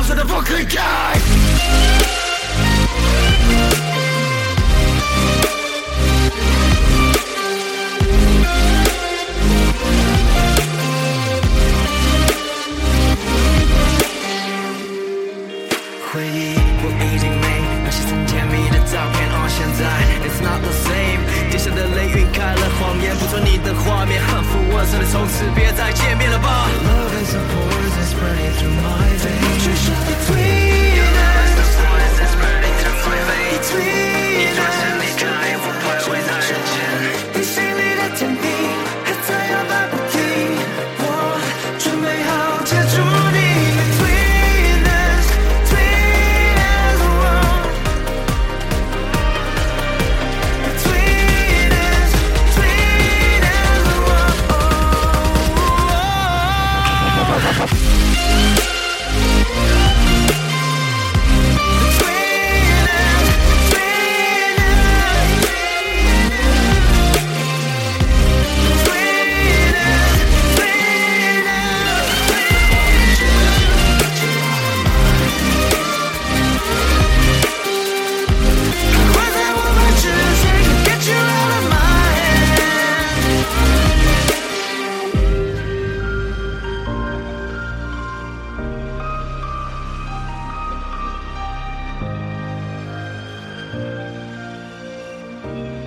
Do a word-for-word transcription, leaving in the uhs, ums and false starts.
老实的不可以改。回忆我已经没那些曾甜蜜的照片，哦，现在 it's not the same。地上的雷晕开了谎言，捕捉你的画面，汉服我真的从此别再见面了吧。Love is a poison spreading through my veins， 只剩 between us， between us， 你转身离开，我徘徊在人间，你心里的甜蜜还在摇摆不停，我准备好接住你。 嗯。